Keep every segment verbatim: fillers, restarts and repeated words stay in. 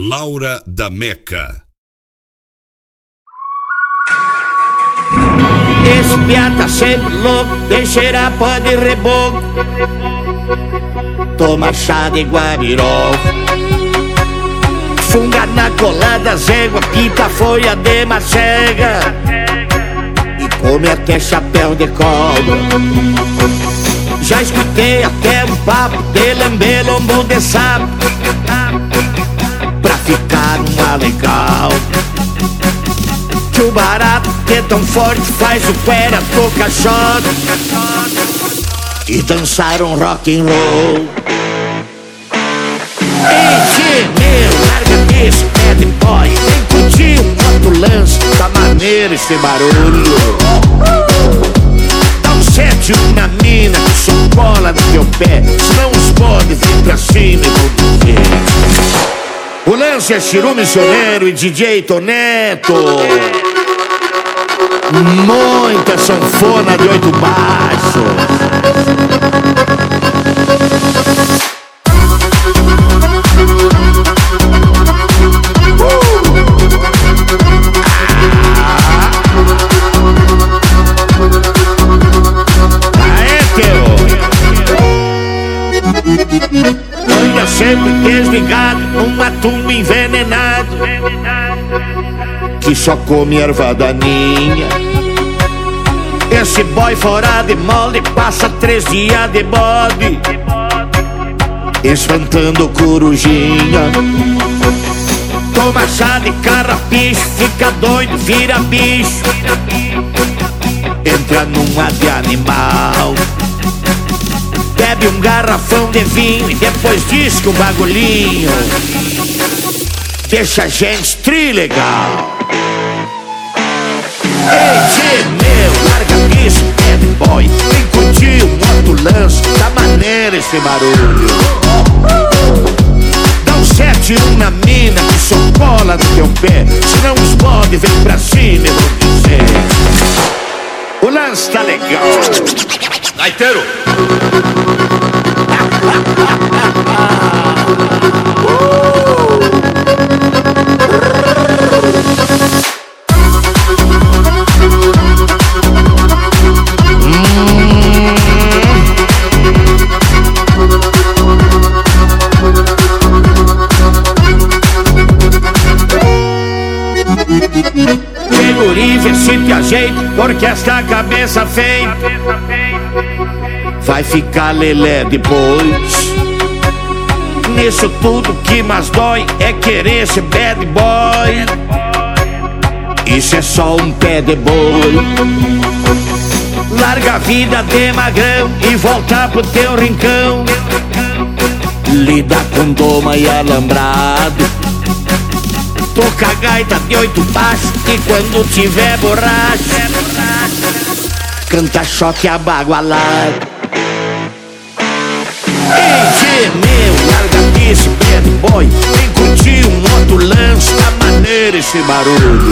Laura da Meca. Esse piá tá sempre louco, tem cheirar pó de reboco. Toma chá de guabirol, funga na colada, zégua, pipa, folha de macega, e come até chapéu de cobra. Já escutei até um papo de lamber lombo de sapo, pra ficar uma legal. Que o barato que é tão forte faz o pera tocar shot e dançar um rock and roll. Ei, meu, larga disso, bad boy, vem curtir um outro lance, tá maneiro esse barulho. Dá um sete na mina que só cola no teu pé, senão os podes vir pra cima e vão dizer. O lance é Chiru Missioneiro e D J Toneto. Muita sanfona de oito baixos. Anda sempre desligado, uma tumba envenenado, que só come erva daninha. Esse boy fora de molde passa três dias de bode, espantando corujinha. Toma chá de carrapicho, fica doido, vira bicho, entra numa de animal. Bebe um garrafão de vinho e depois diz que o bagulhinho deixa a gente trilegal. Ei, tchê, meu, larga isso, bad boy, vem curtir um outro lance, tá maneiro esse barulho. Dá um sete um na mina que só cola no teu pé, senão os bode vem pra cima e vão dizer. O lance tá legal. Gaiteiro! Guri, vê se te ajeita, porque esta cabeça feia vai ficar lelé depois. Nisso tudo que mais dói é querer ser bad boy. Isso é só um pé de boi. Larga a vida de magrão e volta pro teu rincão. Lida com doma e alambrado, toca gaita de oito baixos e quando tiver borracha canta choque abagualado. Ei, meu, larga disso, bad boy, vem curtir um outro lance, tá maneiro esse barulho.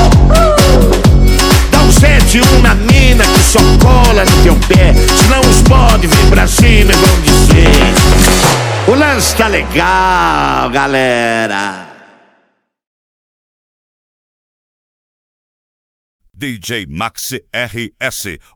Dá um sete um na mina que só cola no teu pé, senão os bode vir pra cima e vão dizer. O lance tá legal, galera. D J Maxi R S